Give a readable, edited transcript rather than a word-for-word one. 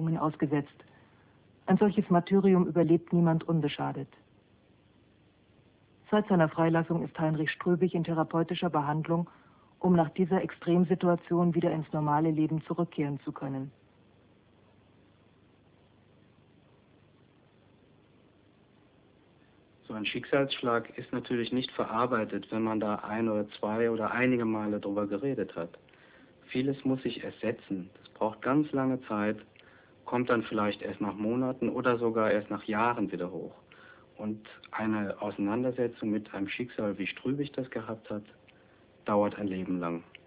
Nebenwirkungen ausgesetzt. Ein solches Martyrium überlebt niemand unbeschadet. Seit seiner Freilassung ist Heinrich Strübig in therapeutischer Behandlung, um nach dieser Extremsituation wieder ins normale Leben zurückkehren zu können. So ein Schicksalsschlag ist natürlich nicht verarbeitet, wenn man da ein oder zwei oder einige Male drüber geredet hat. Vieles muss sich ersetzen. Das braucht ganz lange Zeit, kommt dann vielleicht erst nach Monaten oder sogar erst nach Jahren wieder hoch. Und eine Auseinandersetzung mit einem Schicksal, wie Strübig das gehabt hat, dauert ein Leben lang.